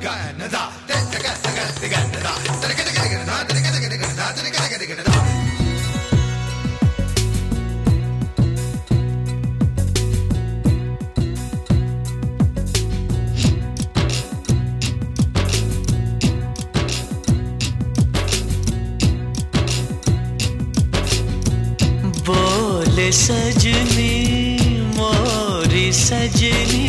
बोले सजनी मोरी सजनी,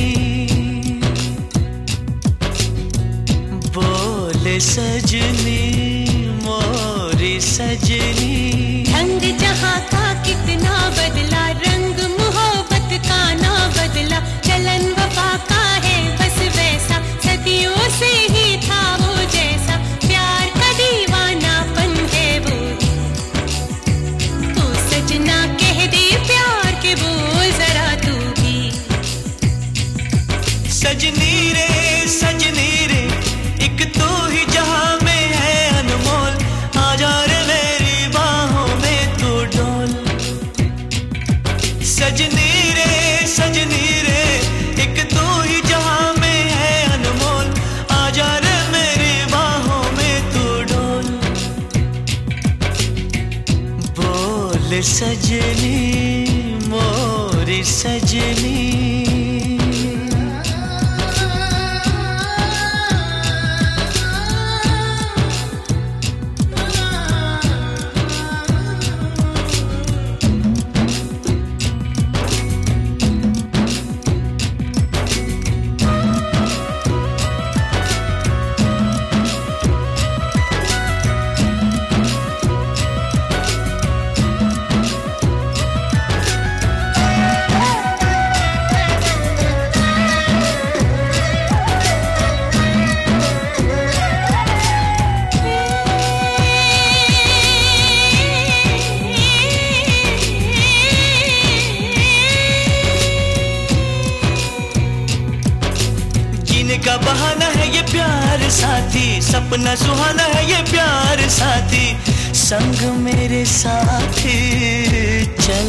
बोले सजनी मोरी सजनी। रंग जहाँ का कितना बदला, रंग मोहब्बत का ना बदला, चलन वफा का है बस वैसा, सदियों से ही था वो जैसा, प्यार का दीवानापन है वो। तो सजना कह दे प्यार के बोल जरा तू भी। सजनी रे एक तू ही जहां में है अनमोल, आजा रे मेरी बाहों में तू डोल। सजनी रे एक तू ही जहां में है अनमोल, आजा रे मेरी बाहों में तू डोल। बोल सजनी मोरी सजनी। का बहाना है ये प्यार साथी, सपना सुहाना है ये प्यार साथी, संग मेरे साथी चल।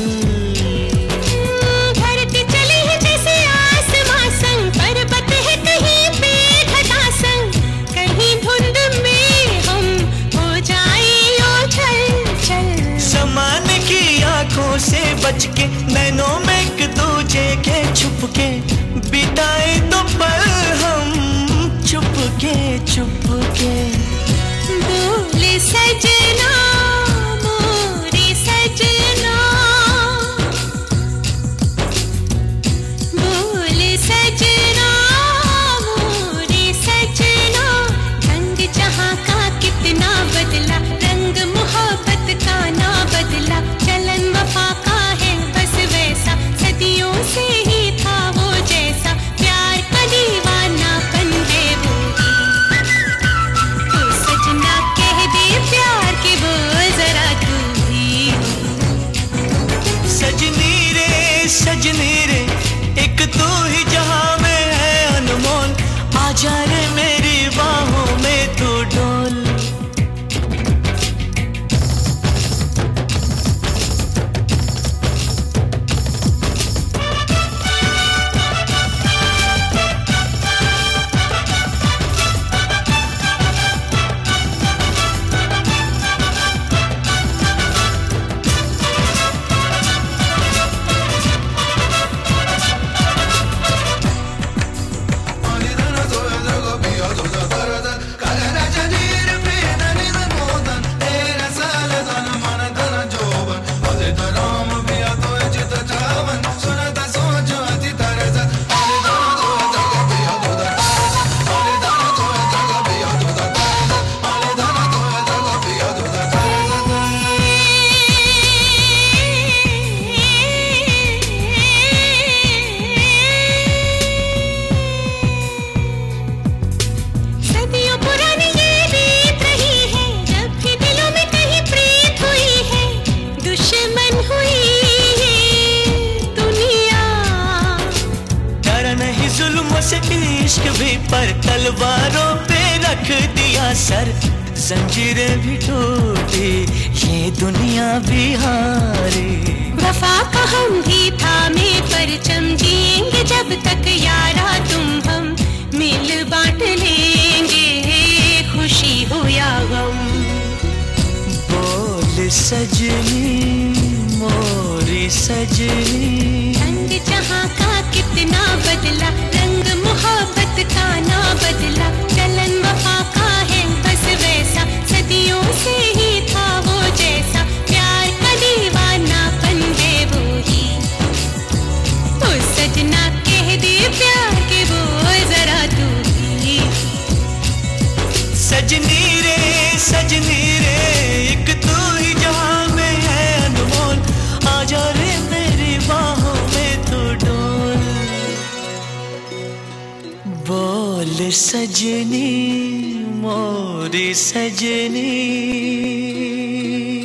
धरती चली है जैसे आसमां संग, पर्वत है कहीं पे घटा संग, कहीं धुंध में हम हो जाए ओझल चल। समान की आंखों से बच के, नैनों में एक दूजे के छुप के, बिताए तो पल हम चुपके चुपके। बोले सजना मोरे सजना, बोले सजना मोरे सजना। रंग जहाँ का कितना बदला, रंग मोहब्बत का ना बदला, चलन वफा का है बस वैसा, सदियों से ही था वो जैसा, प्यार का दीवानापन है वो। तो सजना कह दे प्यार के बोल जरा तू भी। सजनी रे एक तू ही जहां में है अनमोल, आजा रे मेरी बाहों में तू डोल। से इश्क भी पर तलवारों पे रख दिया सर, जंजीरें भी टूटी ये दुनिया भी हारी। वफा का हम भी थामे परचम, जिएंगे जब तक यारा तुम हम मिल बांट लेंगे। सजनी मोरी सजनी। रंग जहाँ का कितना बदला, रंग मोहब्बत का ना बदला। चलन वफा का है बस वैसा, सदियों से ही था वो जैसा। प्यार का दीवानापन है वो ही। तो सजना कह दे प्यार के वो जरा तू भी। सजनी रे एक तू ही जहां में है अनमोल। आजा रे मेरी बाहों में तू डोल। बोल सजनी मोरी सजनी।